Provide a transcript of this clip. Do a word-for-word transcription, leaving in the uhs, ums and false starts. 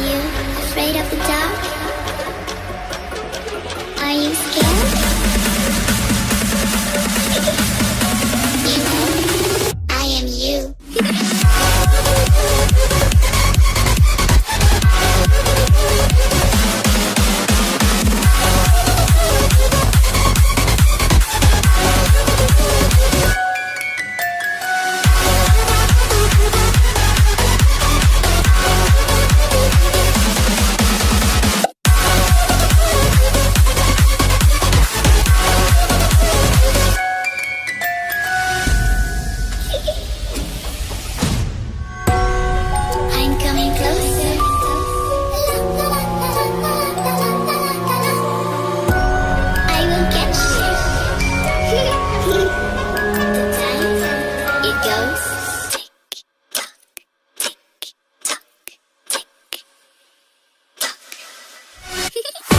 you afraid of the dark? Are you scared? You know, I am you. I'm coming closer. I will get you. The time it goes. Tick tock, tick tock, tick tock.